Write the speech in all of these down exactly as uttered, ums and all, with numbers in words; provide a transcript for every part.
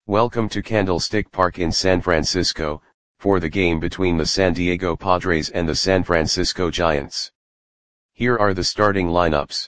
Welcome to Candlestick Park in San Francisco, for the game between the San Diego Padres and the San Francisco Giants. Here are the starting lineups.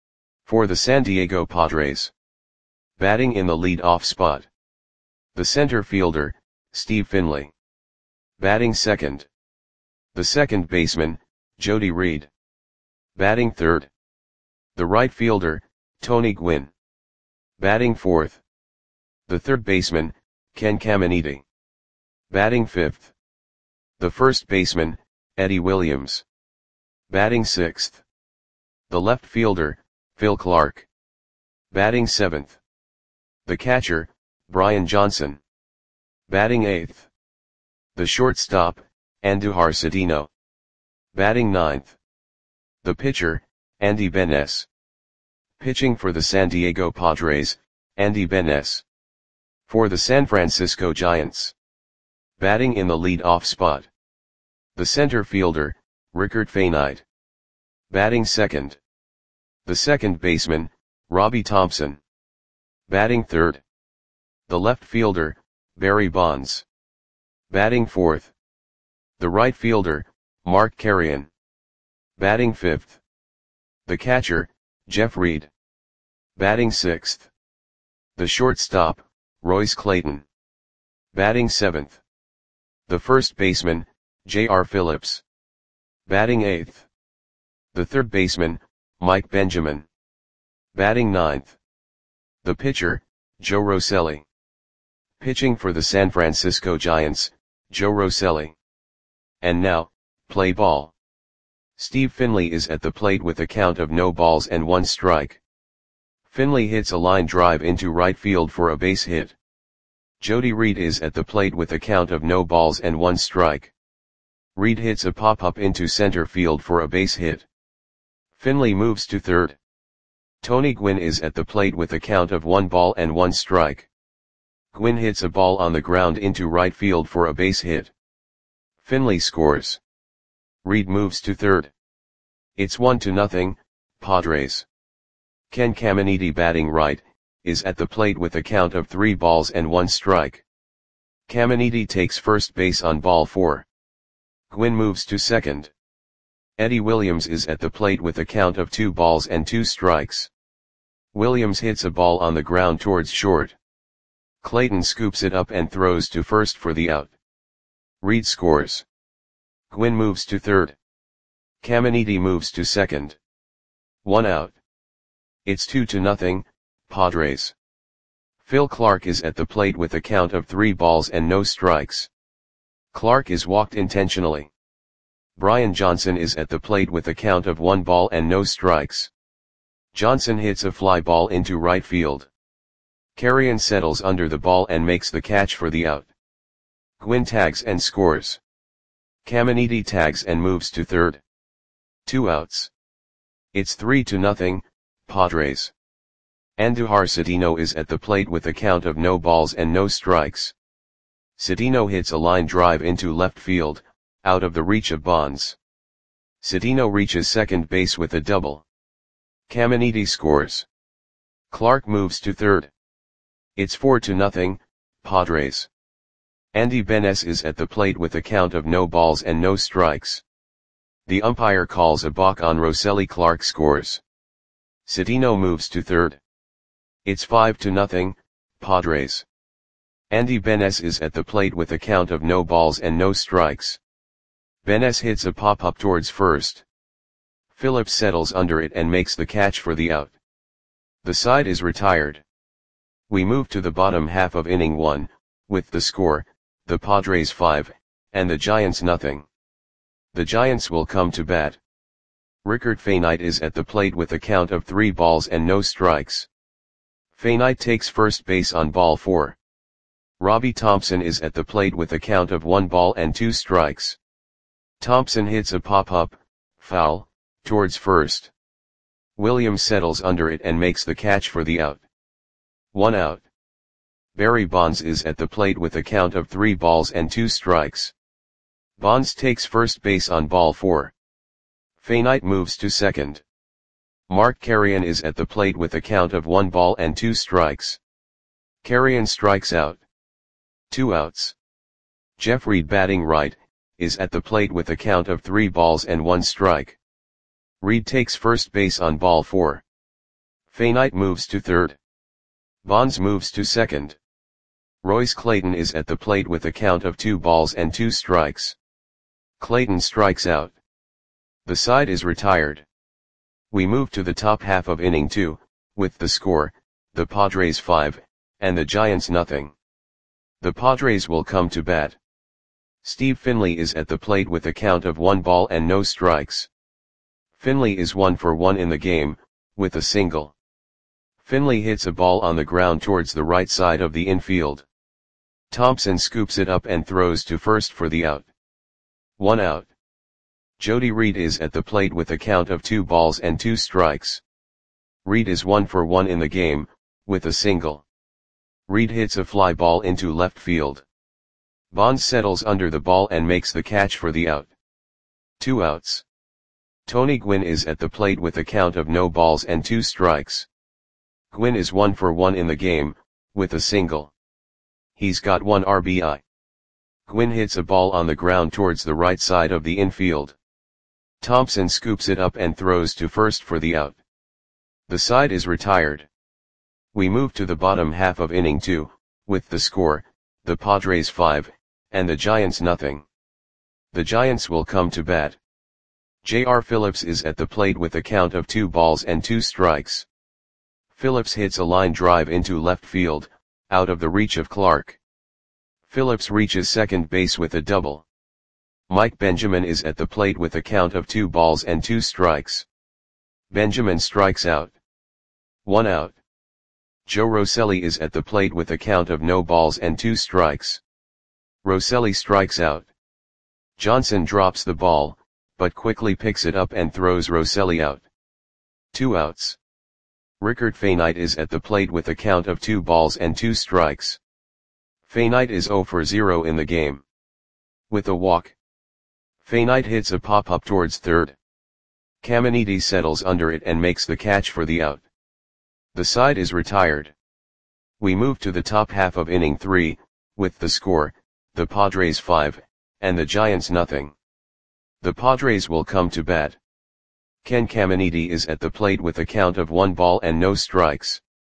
For the San Diego Padres. Batting in the lead-off spot. The center fielder, Steve Finley. Batting second. The second baseman, Jody Reed. Batting third. The right fielder, Tony Gwynn. Batting fourth. The third baseman, Ken Caminiti. Batting fifth. The first baseman, Eddie Williams. Batting sixth. The left fielder, Phil Clark. Batting seventh. The catcher, Brian Johnson. Batting eighth. The shortstop, Andujar Cedeno. Batting ninth. The pitcher, Andy Benes. Pitching for the San Diego Padres, Andy Benes. For the San Francisco Giants. Batting in the lead-off spot. The center fielder, Rickert Fahnight. Batting second. The second baseman, Robbie Thompson. Batting third. The left fielder, Barry Bonds. Batting fourth. The right fielder, Mark Carreon. Batting fifth. The catcher, Jeff Reed. Batting sixth. The shortstop, Royce Clayton. Batting seventh. The first baseman, J R Phillips. Batting eighth. The third baseman, Mike Benjamin. Batting ninth. The pitcher, Joe Rosselli. Pitching for the San Francisco Giants, Joe Rosselli. And now, play ball. Steve Finley is at the plate with a count of no balls and one strike. Finley hits a line drive into right field for a base hit. Jody Reed is at the plate with a count of no balls and one strike. Reed hits a pop-up into center field for a base hit. Finley moves to third. Tony Gwynn is at the plate with a count of one ball and one strike. Gwynn hits a ball on the ground into right field for a base hit. Finley scores. Reed moves to third. It's one to nothing, Padres. Ken Caminiti, batting right, is at the plate with a count of three balls and one strike. Caminiti takes first base on ball four. Gwynn moves to second. Eddie Williams is at the plate with a count of two balls and two strikes. Williams hits a ball on the ground towards short. Clayton scoops it up and throws to first for the out. Reed scores. Gwynn moves to third. Caminiti moves to second. One out. It's two to nothing, Padres. Phil Clark is at the plate with a count of three balls and no strikes. Clark is walked intentionally. Brian Johnson is at the plate with a count of one ball and no strikes. Johnson hits a fly ball into right field. Carreon settles under the ball and makes the catch for the out. Gwynn tags and scores. Caminiti tags and moves to third. Two outs. It's three to nothing, Padres. Andujar Cedeno is at the plate with a count of no balls and no strikes. Cedeno hits a line drive into left field, out of the reach of Bonds. Cedeno reaches second base with a double. Caminiti scores. Clark moves to third. It's four to nothing, Padres. Andy Benes is at the plate with a count of no balls and no strikes. The umpire calls a balk on Rosselli. Clark scores. Cedeno moves to third. It's five to nothing, Padres. Andy Benes is at the plate with a count of no balls and no strikes. Benes hits a pop-up towards first. Phillips settles under it and makes the catch for the out. The side is retired. We move to the bottom half of inning one, with the score, the Padres five, and the Giants nothing. The Giants will come to bat. Rickert Fahnight is at the plate with a count of three balls and no strikes. Fahnight takes first base on ball four. Robbie Thompson is at the plate with a count of one ball and two strikes. Thompson hits a pop-up, foul, towards first. Williams settles under it and makes the catch for the out. One out. Barry Bonds is at the plate with a count of three balls and two strikes. Bonds takes first base on ball four. Fahnight moves to second. Mark Carreon is at the plate with a count of one ball and two strikes. Carreon strikes out. Two outs. Jeff Reed batting right, is at the plate with a count of three balls and one strike. Reed takes first base on ball four. Fainite moves to third. Bonds moves to second. Royce Clayton is at the plate with a count of two balls and two strikes. Clayton strikes out. The side is retired. We move to the top half of inning two, with the score, the Padres five, and the Giants nothing. The Padres will come to bat. Steve Finley is at the plate with a count of one ball and no strikes. Finley is one for one in the game, with a single. Finley hits a ball on the ground towards the right side of the infield. Thompson scoops it up and throws to first for the out. One out. Jody Reed is at the plate with a count of two balls and two strikes. Reed is one for one in the game, with a single. Reed hits a fly ball into left field. Bonds settles under the ball and makes the catch for the out. Two outs. Tony Gwynn is at the plate with a count of no balls and two strikes. Gwynn is one for one in the game, with a single. He's got one R B I. Gwynn hits a ball on the ground towards the right side of the infield. Thompson scoops it up and throws to first for the out. The side is retired. We move to the bottom half of inning two, with the score, the Padres five, and the Giants nothing. The Giants will come to bat. J R Phillips is at the plate with a count of two balls and two strikes. Phillips hits a line drive into left field, out of the reach of Clark. Phillips reaches second base with a double. Mike Benjamin is at the plate with a count of two balls and two strikes. Benjamin strikes out. One out. Joe Rosselli is at the plate with a count of no balls and two strikes. Rosselli strikes out. Johnson drops the ball, but quickly picks it up and throws Rosselli out. Two outs. Rickard Fainite is at the plate with a count of two balls and two strikes. Fainite is zero for zero in the game. With a walk. Fainite hits a pop-up towards third. Caminiti settles under it and makes the catch for the out. The side is retired. We move to the top half of inning three, with the score, the Padres five, and the Giants nothing. The Padres will come to bat. Ken Caminiti is at the plate with a count of one ball and no strikes.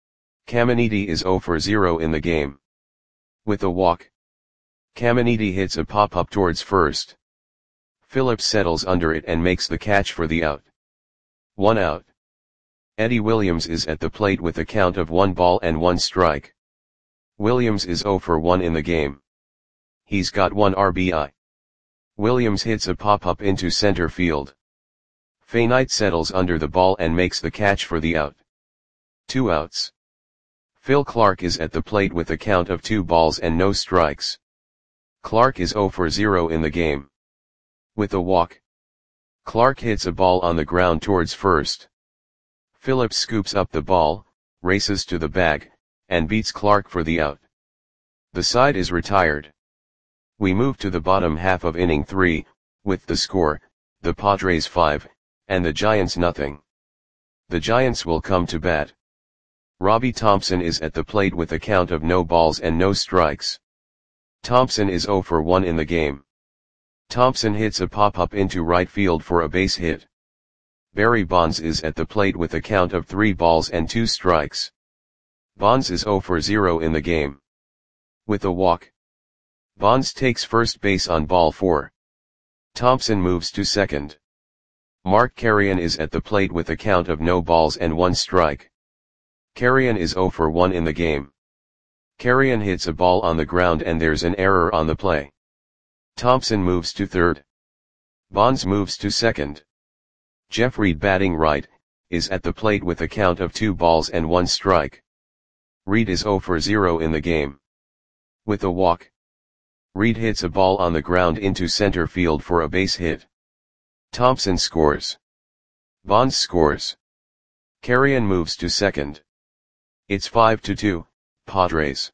Caminiti is zero for zero in the game. With a walk. Caminiti hits a pop-up towards first. Phillips settles under it and makes the catch for the out. One out. Eddie Williams is at the plate with a count of one ball and one strike. Williams is zero for one in the game. He's got one R B I. Williams hits a pop-up into center field. Fainite settles under the ball and makes the catch for the out. Two outs. Phil Clark is at the plate with a count of two balls and no strikes. Clark is zero for zero in the game. With a walk. Clark hits a ball on the ground towards first. Phillips scoops up the ball, races to the bag, and beats Clark for the out. The side is retired. We move to the bottom half of inning three, with the score, the Padres five, and the Giants nothing. The Giants will come to bat. Robbie Thompson is at the plate with a count of no balls and no strikes. Thompson is zero for one in the game. Thompson hits a pop-up into right field for a base hit. Barry Bonds is at the plate with a count of three balls and two strikes. Bonds is zero for zero in the game. With a walk. Bonds takes first base on ball four. Thompson moves to second. Mark Carrion is at the plate with a count of no balls and one strike. Carrion is zero for one in the game. Carrion hits a ball on the ground and there's an error on the play. Thompson moves to third. Bonds moves to second. Jeff Reed batting right, is at the plate with a count of two balls and one strike. Reed is zero for zero in the game. With a walk. Reed hits a ball on the ground into center field for a base hit. Thompson scores. Bonds scores. Carrion moves to second. It's five to two, Padres.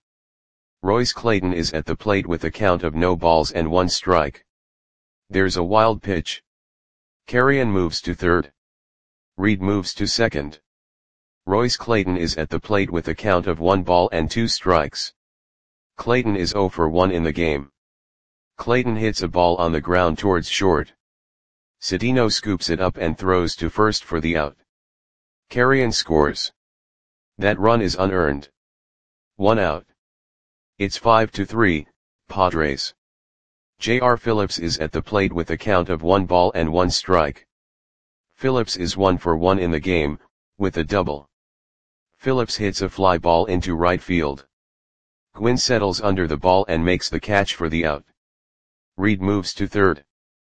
Royce Clayton is at the plate with a count of no balls and one strike. There's a wild pitch. Carrion moves to third. Reed moves to second. Royce Clayton is at the plate with a count of one ball and two strikes. Clayton is zero for one in the game. Clayton hits a ball on the ground towards short. Cedeno scoops it up and throws to first for the out. Carrion scores. That run is unearned. One out. It's five to three, Padres. J R Phillips is at the plate with a count of one ball and one strike. Phillips is one for one in the game, with a double. Phillips hits a fly ball into right field. Gwynn settles under the ball and makes the catch for the out. Reed moves to third.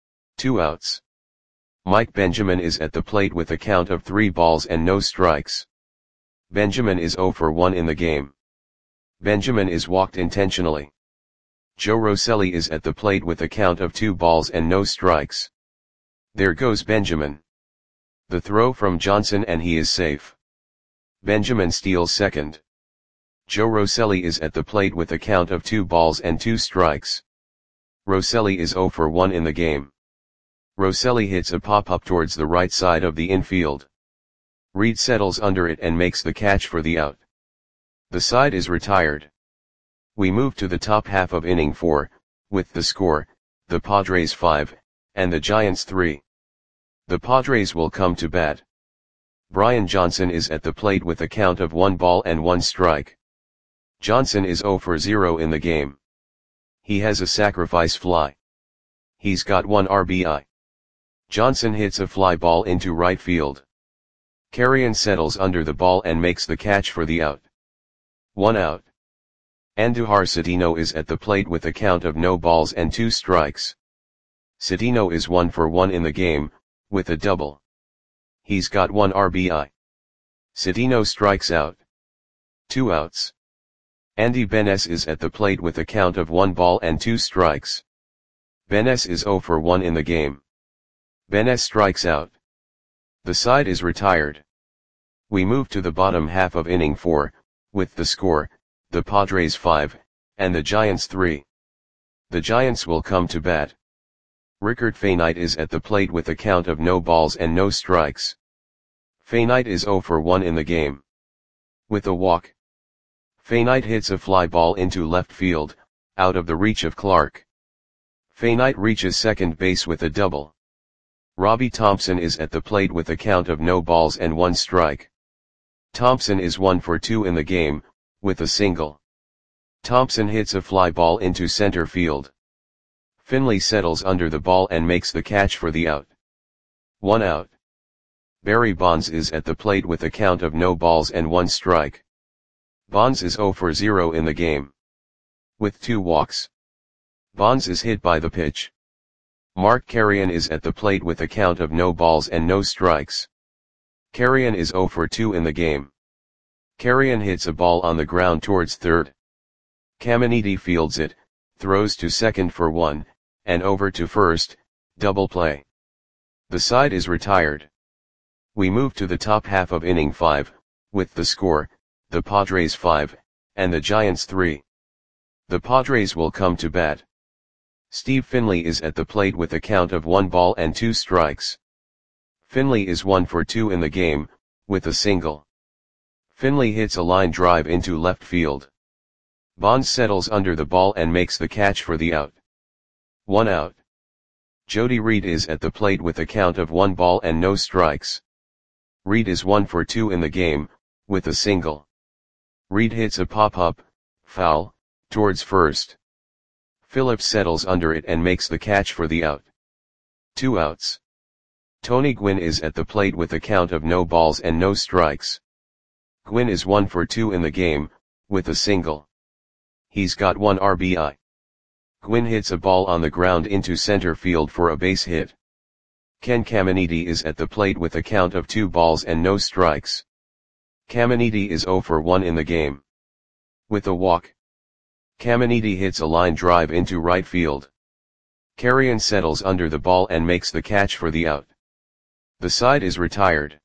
Two outs. Mike Benjamin is at the plate with a count of three balls and no strikes. Benjamin is zero for one in the game. Benjamin is walked intentionally. Joe Rosselli is at the plate with a count of two balls and no strikes. There goes Benjamin. The throw from Johnson and he is safe. Benjamin steals second. Joe Rosselli is at the plate with a count of two balls and two strikes. Rosselli is zero for one in the game. Rosselli hits a pop-up towards the right side of the infield. Reed settles under it and makes the catch for the out. The side is retired. We move to the top half of inning four, with the score, the Padres five, and the Giants three. The Padres will come to bat. Brian Johnson is at the plate with a count of one ball and one strike. Johnson is zero for zero in the game. He has a sacrifice fly. He's got one R B I. Johnson hits a fly ball into right field. Carrion settles under the ball and makes the catch for the out. One out. Andujar Cedeno is at the plate with a count of no balls and two strikes. Cedeno is one for one in the game, with a double. He's got one R B I. Cedeno strikes out. Two outs. Andy Benes is at the plate with a count of one ball and two strikes. Benes is zero for one in the game. Benes strikes out. The side is retired. We move to the bottom half of inning four, with the score, the Padres five, and the Giants three. The Giants will come to bat. Rickard Fainite is at the plate with a count of no balls and no strikes. Fainite is zero for one in the game. With a walk. Fainite hits a fly ball into left field, out of the reach of Clark. Fainite reaches second base with a double. Robbie Thompson is at the plate with a count of no balls and one strike. Thompson is one for two in the game, with a single. Thompson hits a fly ball into center field. Finley settles under the ball and makes the catch for the out. One out. Barry Bonds is at the plate with a count of no balls and one strike. Bonds is zero for zero in the game. With two walks. Bonds is hit by the pitch. Mark Carrion is at the plate with a count of no balls and no strikes. Carrion is zero for two in the game. Carrion hits a ball on the ground towards third. Caminiti fields it, throws to second for one, and over to first, double play. The side is retired. We move to the top half of inning five, with the score, the Padres five, and the Giants three. The Padres will come to bat. Steve Finley is at the plate with a count of one ball and two strikes. Finley is one for two in the game, with a single. Finley hits a line drive into left field. Bonds settles under the ball and makes the catch for the out. One out. Jody Reed is at the plate with a count of one ball and no strikes. Reed is one for two in the game, with a single. Reed hits a pop-up, foul, towards first. Phillips settles under it and makes the catch for the out. Two outs. Tony Gwynn is at the plate with a count of no balls and no strikes. Gwynn is one for two in the game, with a single. He's got one R B I. Gwynn hits a ball on the ground into center field for a base hit. Ken Caminiti is at the plate with a count of two balls and no strikes. Caminiti is zero for one in the game. With a walk. Caminiti hits a line drive into right field. Carrion settles under the ball and makes the catch for the out. The side is retired.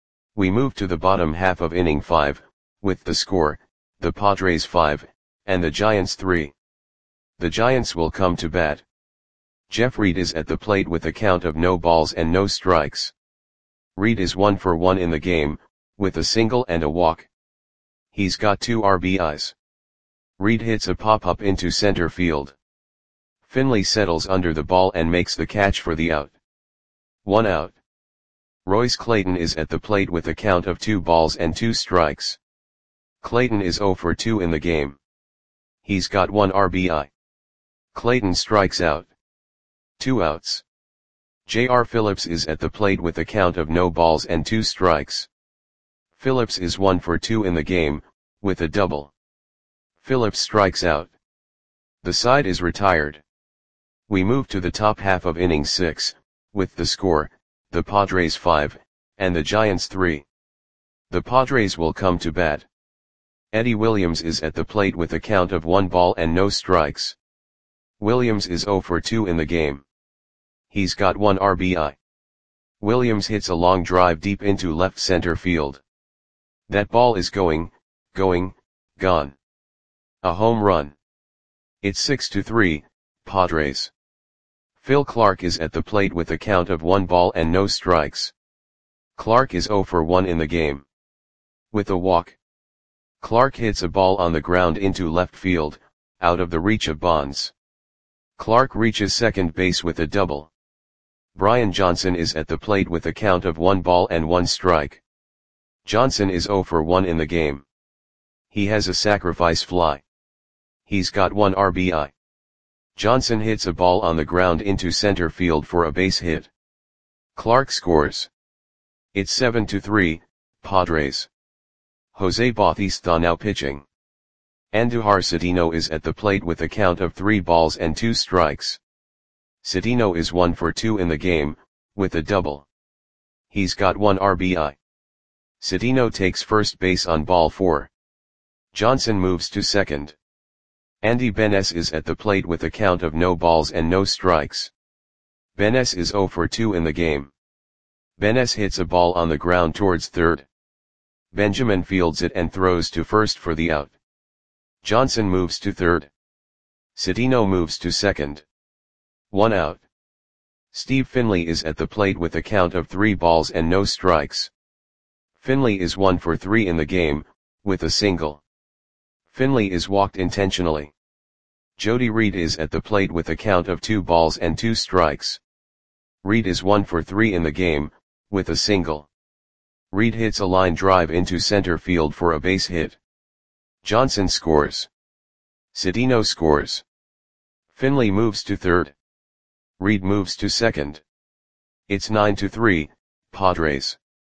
We move to the bottom half of inning five, with the score, the Padres five, and the Giants three. The Giants will come to bat. Jeff Reed is at the plate with a count of no balls and no strikes. Reed is one for one in the game, with a single and a walk. He's got two R B Is. Reed hits a pop-up into center field. Finley settles under the ball and makes the catch for the out. One out. Royce Clayton is at the plate with a count of two balls and two strikes. Clayton is zero for two in the game. He's got one R B I. Clayton strikes out. Two outs. J R Phillips is at the plate with a count of no balls and two strikes. Phillips is one for two in the game, with a double. Phillips strikes out. The side is retired. We move to the top half of inning six, with the score, the Padres five, and the Giants three. The Padres will come to bat. Eddie Williams is at the plate with a count of one ball and no strikes. Williams is zero for two in the game. He's got one R B I. Williams hits a long drive deep into left center field. That ball is going, going, gone. A home run. It's six to three, Padres. Phil Clark is at the plate with a count of one ball and no strikes. Clark is zero for one in the game. With a walk. Clark hits a ball on the ground into left field, out of the reach of Bonds. Clark reaches second base with a double. Brian Johnson is at the plate with a count of one ball and one strike. Johnson is zero for one in the game. He has a sacrifice fly. He's got one R B I. Johnson hits a ball on the ground into center field for a base hit. Clark scores. It's seven to three, Padres. Jose Bautista now pitching. Andujar Cedeno is at the plate with a count of three balls and two strikes. Cedeno is one for two in the game, with a double. He's got one R B I. Cedeno takes first base on ball four. Johnson moves to second. Andy Benes is at the plate with a count of no balls and no strikes. Benes is zero for two in the game. Benes hits a ball on the ground towards third. Benjamin fields it and throws to first for the out. Johnson moves to third. Cedeno moves to second. One out. Steve Finley is at the plate with a count of three balls and no strikes. Finley is one for three in the game, with a single. Finley is walked intentionally. Jody Reed is at the plate with a count of two balls and two strikes. Reed is one for three in the game, with a single. Reed hits a line drive into center field for a base hit. Johnson scores. Cedeno scores. Finley moves to third. Reed moves to second. It's nine to three, Padres.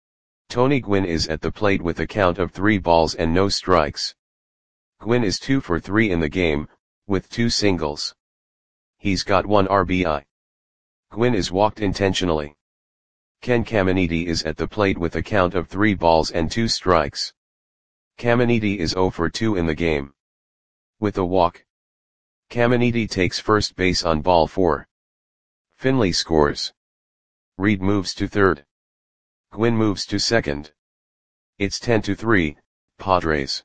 Tony Gwynn is at the plate with a count of three balls and no strikes. Gwynn is two for three in the game, with two singles. He's got one R B I. Gwynn is walked intentionally. Ken Caminiti is at the plate with a count of three balls and two strikes. Caminiti is zero for two in the game. With a walk. Caminiti takes first base on ball four. Finley scores. Reed moves to third. Gwynn moves to second. It's ten to three, Padres.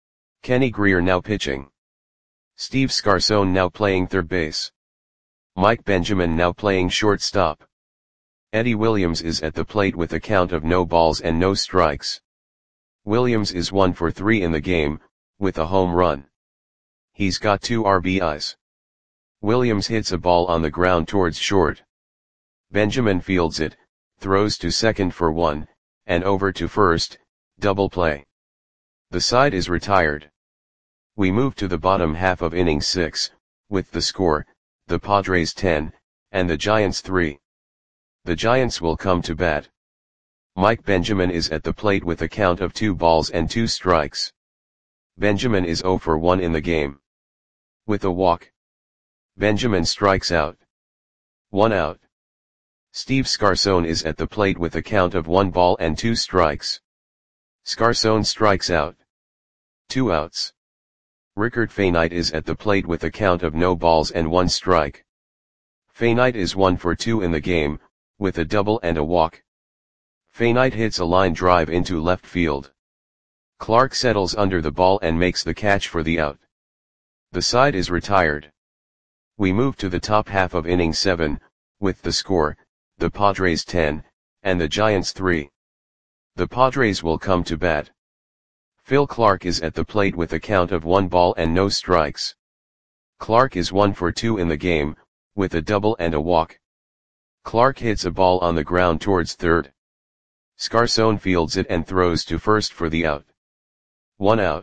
Kenny Greer now pitching. Steve Scarson now playing third base. Mike Benjamin now playing shortstop. Eddie Williams is at the plate with a count of no balls and no strikes. Williams is one for three in the game, with a home run. He's got two R B Is. Williams hits a ball on the ground towards short. Benjamin fields it, throws to second for one, and over to first, double play. The side is retired. We move to the bottom half of inning six, with the score, the Padres ten, and the Giants three. The Giants will come to bat. Mike Benjamin is at the plate with a count of two balls and two strikes. Benjamin is zero for one in the game. With a walk. Benjamin strikes out. One out. Steve Scarson is at the plate with a count of one ball and two strikes. Scarson strikes out. Two outs. Rickard Fainite is at the plate with a count of no balls and one strike. Fainite is one for two in the game, with a double and a walk. Fainite hits a line drive into left field. Clark settles under the ball and makes the catch for the out. The side is retired. We move to the top half of inning seven, with the score, the Padres ten, and the Giants three. The Padres will come to bat. Phil Clark is at the plate with a count of one ball and no strikes. Clark is one for two in the game, with a double and a walk. Clark hits a ball on the ground towards third. Scarcone fields it and throws to first for the out. One out.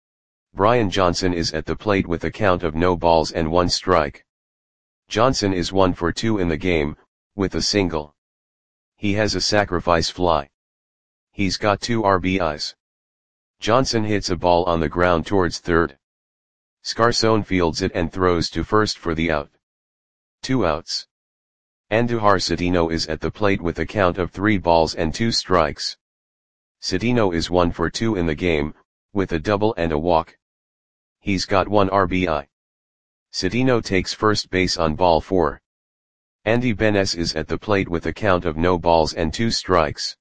Brian Johnson is at the plate with a count of no balls and one strike. Johnson is one for two in the game, with a single. He has a sacrifice fly. He's got two R B Is. Johnson hits a ball on the ground towards third. Scarcone fields it and throws to first for the out. Two outs. Andujar Cedeno is at the plate with a count of three balls and two strikes. Cedeno is one for two in the game, with a double and a walk. He's got one R B I. Cedeno takes first base on ball four. Andy Benes is at the plate with a count of no balls and two strikes.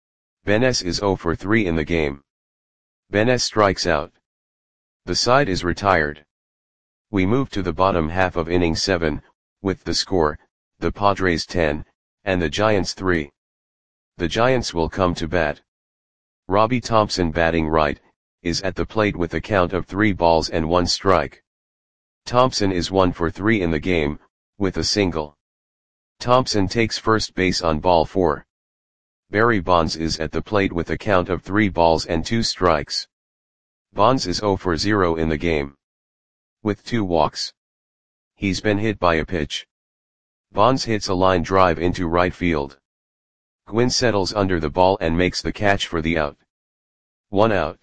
Benes is zero for three in the game. Benes strikes out. The side is retired. We move to the bottom half of inning seven, with the score, the Padres ten, and the Giants three. The Giants will come to bat. Robbie Thompson, batting right, is at the plate with a count of three balls and one strike. Thompson is one for three in the game, with a single. Thompson takes first base on ball four. Barry Bonds is at the plate with a count of three balls and two strikes. Bonds is zero for zero in the game, with two walks. He's been hit by a pitch. Bonds hits a line drive into right field. Gwynn settles under the ball and makes the catch for the out. One out.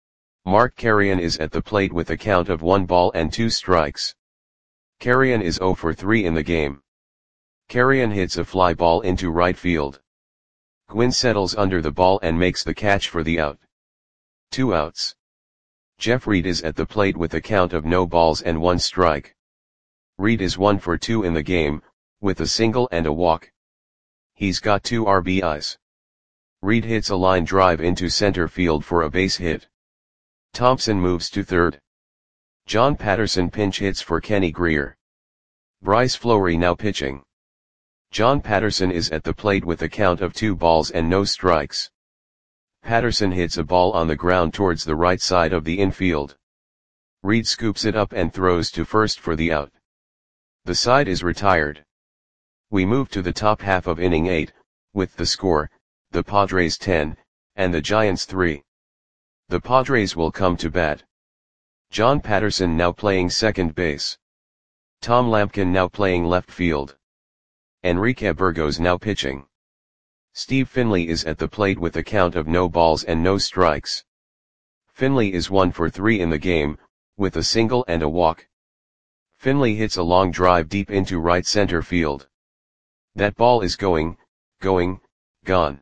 Mark Carrion is at the plate with a count of one ball and two strikes. Carrion is zero for three in the game. Carrion hits a fly ball into right field. Gwynn settles under the ball and makes the catch for the out. Two outs. Jeff Reed is at the plate with a count of no balls and one strike. Reed is one for two in the game, with a single and a walk. He's got two R B Is. Reed hits a line drive into center field for a base hit. Thompson moves to third. John Patterson pinch hits for Kenny Greer. Bryce Fleury now pitching. John Patterson is at the plate with a count of two balls and no strikes. Patterson hits a ball on the ground towards the right side of the infield. Reed scoops it up and throws to first for the out. The side is retired. We move to the top half of inning eight, with the score, the Padres ten, and the Giants three. The Padres will come to bat. John Patterson now playing second base. Tom Lampkin now playing left field. Enrique Burgos now pitching. Steve Finley is at the plate with a count of no balls and no strikes. Finley is one for three in the game, with a single and a walk. Finley hits a long drive deep into right center field. That ball is going, going, gone.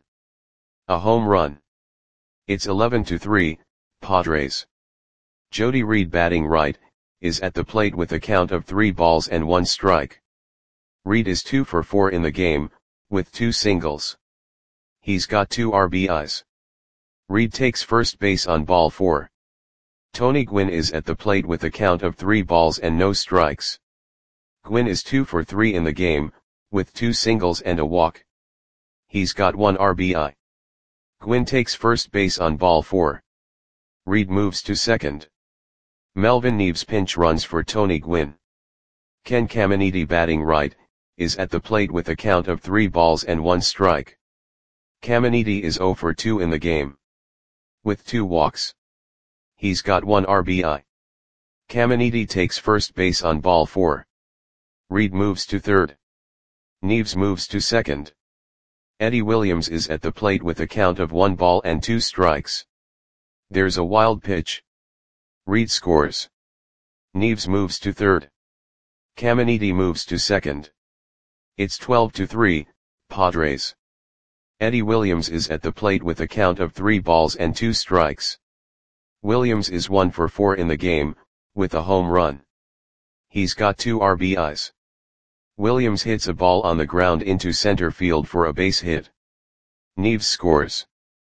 A home run. It's eleven to three, Padres. Jody Reed, batting right, is at the plate with a count of three balls and one strike. Reed is two for four in the game, with two singles. He's got two R B Is. Reed takes first base on ball four. Tony Gwynn is at the plate with a count of three balls and no strikes. Gwynn is two for three in the game, with two singles and a walk. He's got one R B I. Gwynn takes first base on ball four. Reed moves to second. Melvin Neves pinch runs for Tony Gwynn. Ken Caminiti, batting right, is at the plate with a count of three balls and one strike. Caminiti is zero for two in the game, with two walks. He's got one R B I. Caminiti takes first base on ball four. Reed moves to third. Neves moves to second. Eddie Williams is at the plate with a count of one ball and two strikes. There's a wild pitch. Reed scores. Neves moves to third. Caminiti moves to second. It's twelve to three, Padres. Eddie Williams is at the plate with a count of three balls and two strikes. Williams is one for four in the game, with a home run. He's got two R B Is. Williams hits a ball on the ground into center field for a base hit. Neves scores.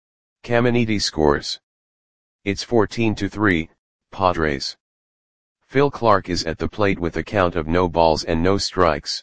Caminiti scores. It's fourteen to three, Padres. Phil Clark is at the plate with a count of no balls and no strikes.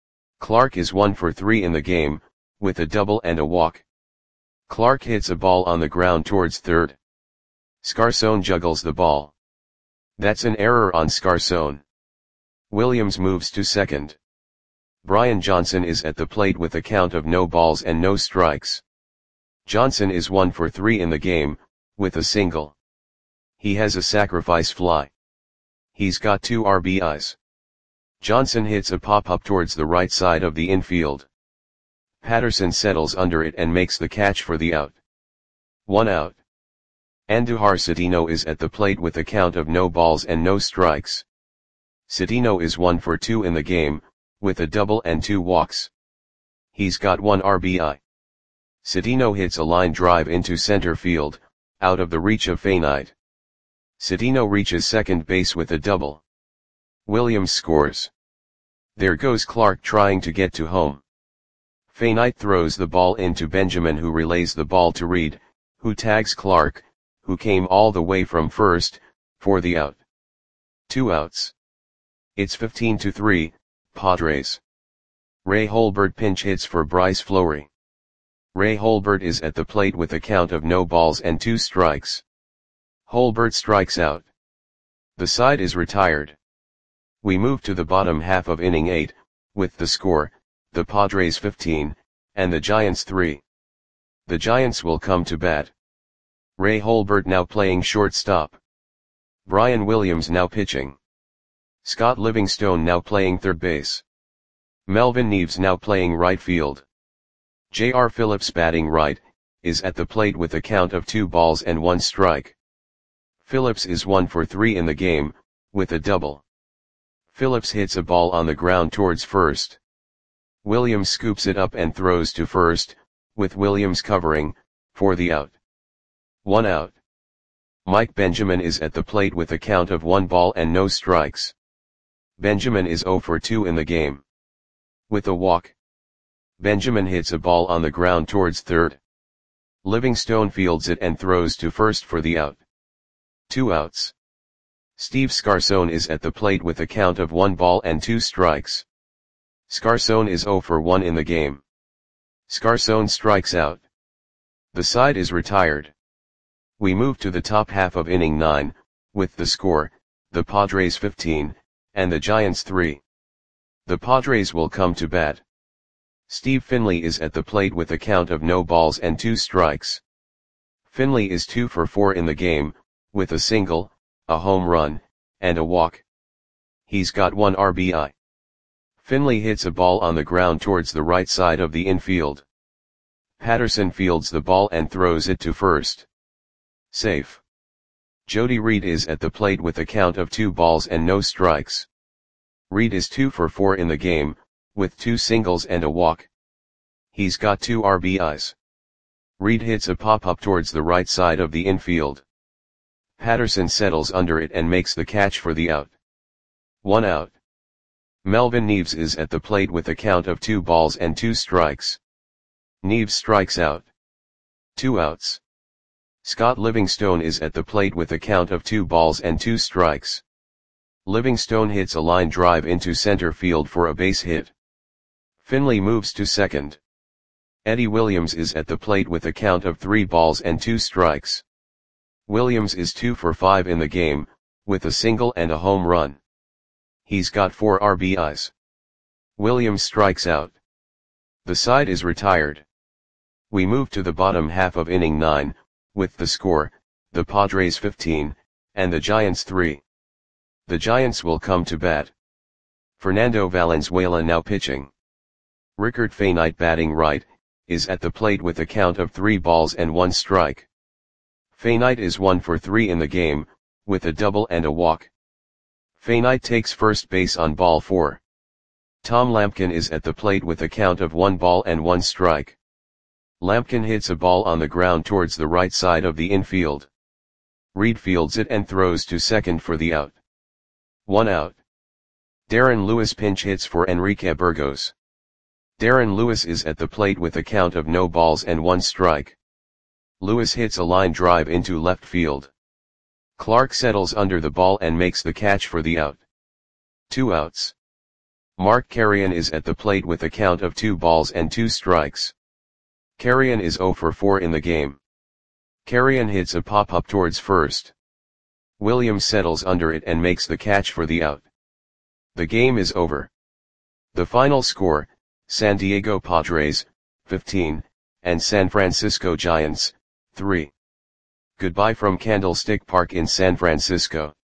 Clark is one for three in the game, with a double and a walk. Clark hits a ball on the ground towards third. Scarson juggles the ball. That's an error on Scarson. Williams moves to second. Brian Johnson is at the plate with a count of no balls and no strikes. Johnson is one for three in the game, with a single. He has a sacrifice fly. He's got two R B Is. Johnson hits a pop-up towards the right side of the infield. Patterson settles under it and makes the catch for the out. One out. Andujar Cedeno is at the plate with a count of no balls and no strikes. Cedeno is one for two in the game, with a double and two walks. He's got one R B I. Cedeno hits a line drive into center field, out of the reach of Fainite. Cedeno reaches second base with a double. Williams scores. There goes Clark trying to get to home. Fainite throws the ball into Benjamin, who relays the ball to Reed, who tags Clark, who came all the way from first, for the out. Two outs. It's fifteen to three, Padres. Ray Holbert pinch hits for Bryce Fleury. Ray Holbert is at the plate with a count of no balls and two strikes. Holbert strikes out. The side is retired. We move to the bottom half of inning eight, with the score, the Padres fifteen, and the Giants three. The Giants will come to bat. Ray Holbert now playing shortstop. Brian Williams now pitching. Scott Livingstone now playing third base. Melvin Neves now playing right field. J R Phillips batting right, is at the plate with a count of two balls and one strike. Phillips is one for three in the game, with a double. Phillips hits a ball on the ground towards first. Williams scoops it up and throws to first, with Williams covering, for the out. One out. Mike Benjamin is at the plate with a count of one ball and no strikes. Benjamin is zero for two in the game. With a walk. Benjamin hits a ball on the ground towards third. Livingstone fields it and throws to first for the out. Two outs. Steve Scarson is at the plate with a count of one ball and two strikes. Scarson is zero for one in the game. Scarson strikes out. The side is retired. We move to the top half of inning nine, with the score, the Padres fifteen, and the Giants three. The Padres will come to bat. Steve Finley is at the plate with a count of no balls and two strikes. Finley is two for four in the game, with a single, a home run, and a walk. He's got one R B I. Finley hits a ball on the ground towards the right side of the infield. Patterson fields the ball and throws it to first. Safe. Jody Reed is at the plate with a count of two balls and no strikes. Reed is two for four in the game, with two singles and a walk. He's got two R B Is. Reed hits a pop-up towards the right side of the infield. Patterson settles under it and makes the catch for the out. One out. Melvin Neves is at the plate with a count of two balls and two strikes. Neves strikes out. Two outs. Scott Livingstone is at the plate with a count of two balls and two strikes. Livingstone hits a line drive into center field for a base hit. Finley moves to second. Eddie Williams is at the plate with a count of three balls and two strikes. Williams is two for five in the game, with a single and a home run. He's got four R B Is. Williams strikes out. The side is retired. We move to the bottom half of inning nine, with the score, the Padres fifteen, and the Giants three. The Giants will come to bat. Fernando Valenzuela now pitching. Rickard Fainite batting right, is at the plate with a count of three balls and one strike. Fainite is one for three in the game, with a double and a walk. Fainite takes first base on ball four. Tom Lampkin is at the plate with a count of one ball and one strike. Lampkin hits a ball on the ground towards the right side of the infield. Reed fields it and throws to second for the out. One out. Darren Lewis pinch hits for Enrique Burgos. Darren Lewis is at the plate with a count of no balls and one strike. Lewis hits a line drive into left field. Clark settles under the ball and makes the catch for the out. Two outs. Mark Carrion is at the plate with a count of two balls and two strikes. Carrion is zero for four in the game. Carrion hits a pop-up towards first. Williams settles under it and makes the catch for the out. The game is over. The final score, San Diego Padres, fifteen, and San Francisco Giants, three. Goodbye from Candlestick Park in San Francisco.